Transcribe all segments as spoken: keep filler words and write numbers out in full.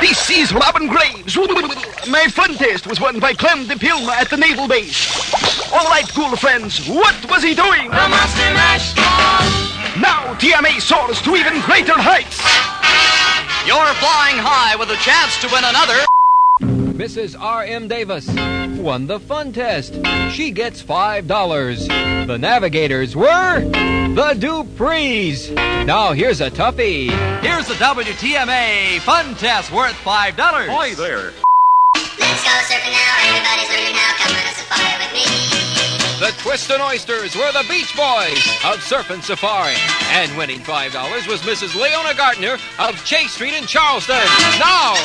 This is Robin Graves. My fun test was won by Clem de Pilma at the naval base. All right, cool friends, what was he doing? The Monster Mash Ball. Now T M A soars to even greater heights. You're flying high with a chance to win another. Missus R M Davis won the fun test. She gets five dollars. The navigators were the Duprees. Now here's a toughie. Here's the W T M A fun test worth five dollars. Hi there. Let's go surfing now. Everybody's learning now. Come on a safari with me. The Twist and Oysters were the Beach Boys of Surfin' Safari. And winning five dollars was Missus Leona Gardner of Chase Street in Charleston. Now,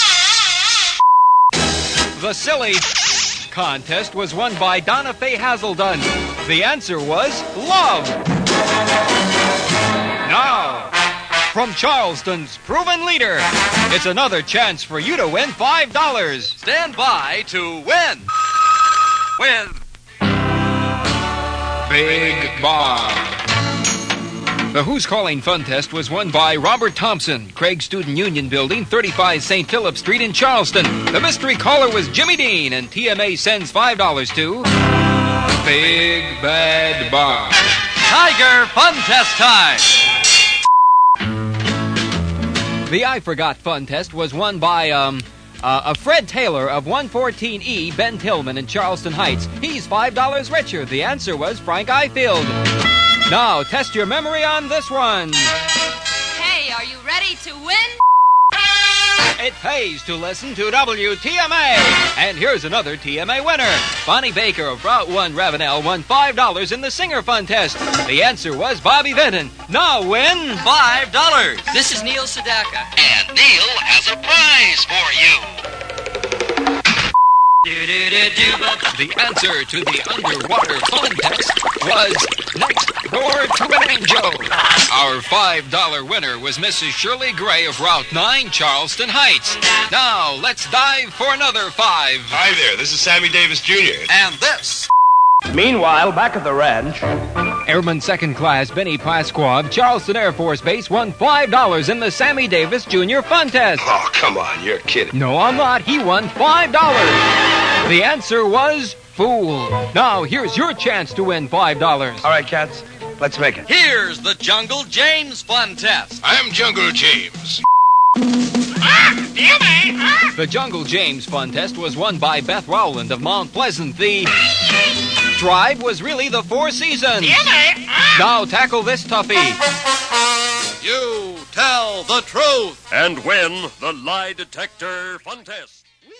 the Silly contest was won by Donna Faye Hazelden. The answer was love. Now, from Charleston's proven leader, it's another chance for you to win five dollars. Stand by to win. With Big Bob. The Who's Calling Fun Test was won by Robert Thompson, Craig Student Union Building, thirty-five Saint Philip Street in Charleston. The mystery caller was Jimmy Dean, and T M A sends five dollars to Big Bad Bob. Tiger Fun Test time. The I Forgot Fun Test was won by, um... Uh, a Fred Taylor of one fourteen E, Ben Tillman in Charleston Heights. He's five dollars richer. The answer was Frank Ifield. Now, test your memory on this one. Hey, are you ready to win? It pays to listen to W T M A. And here's another T M A winner. Bonnie Baker of Route one Ravenel won five dollars in the Singer Fun Test. The answer was Bobby Vinton. Now win five dollars. This is Neil Sedaka. And Neil has a prize for you. The answer to the underwater fun test was next door to an angel. Our five dollar winner was Missus Shirley Gray of Route nine, Charleston Heights. Now, let's dive for another five. Hi there, this is Sammy Davis Junior And this. Meanwhile, back at the ranch, Airman Second Class Benny Pasqua of Charleston Air Force Base won five dollars in the Sammy Davis Junior Fun Test. Oh, come on, you're kidding. No, I'm not. He won five dollars. The answer was fool. Now, here's your chance to win five dollars. all right, cats, let's make it. Here's the Jungle James Fun Test. I'm Jungle James. The Jungle James Fun Test was won by Beth Rowland of Mount Pleasant. The drive was really the Four Seasons. Now tackle this toughie. You tell the truth. And win the Lie Detector Fun Test.